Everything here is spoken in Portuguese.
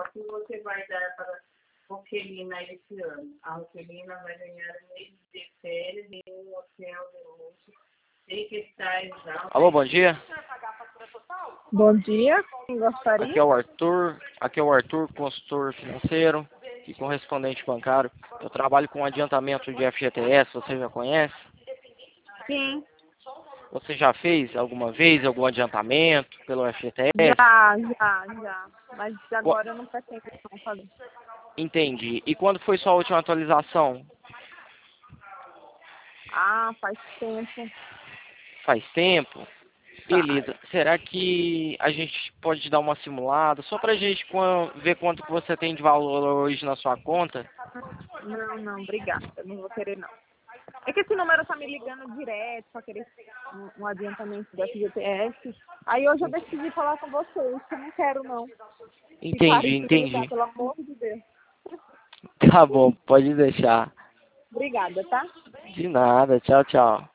que você vai dar para a Roquelina esse ano. A Roquelina vai ganhar um mês de férias em um hotel de luxo. Tem que estar exausta. Alô, bom dia. Bom dia, quem gostaria? Aqui é o Arthur, consultor financeiro e correspondente bancário. Eu trabalho com adiantamento de FGTS, você já conhece? Sim. Você já fez alguma vez algum adiantamento pelo FGTS? Já. Mas agora eu não pretendo não fazer. Entendi. E quando foi sua última atualização? Faz tempo. Faz tempo? Beleza. Será que a gente pode dar uma simulada só pra gente ver quanto que você tem de valor hoje na sua conta? Não, obrigada. Não vou querer, não. É que esse número tá me ligando direto pra querer um adiantamento da FGTS. Aí hoje eu decidi falar com vocês, que eu não quero, não. Entendi. Pelo amor de Deus. Tá bom, pode deixar. Obrigada, tá? De nada. Tchau, tchau.